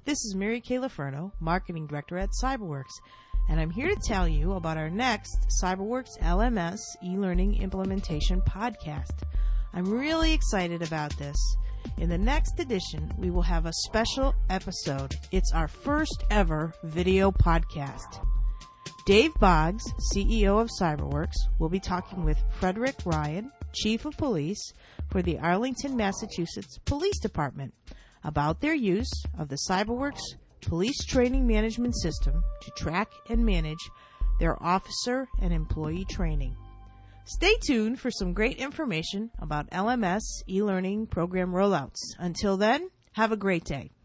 This is Mary Kay Laferno, Marketing Director at CyberWorks, and I'm here to tell you about our next CyberWorks LMS e-learning implementation podcast. I'm really excited about this. In the next edition, we will have a special episode. It's our first ever video podcast. Dave Boggs, CEO of CyberWorks, will be talking with Frederick Ryan, Chief of Police for the Arlington, Massachusetts Police Department, about their use of the CyberWorks Police Training Management System to track and manage their officer and employee training. Stay tuned for some great information about LMS e-learning program rollouts. Until then, have a great day.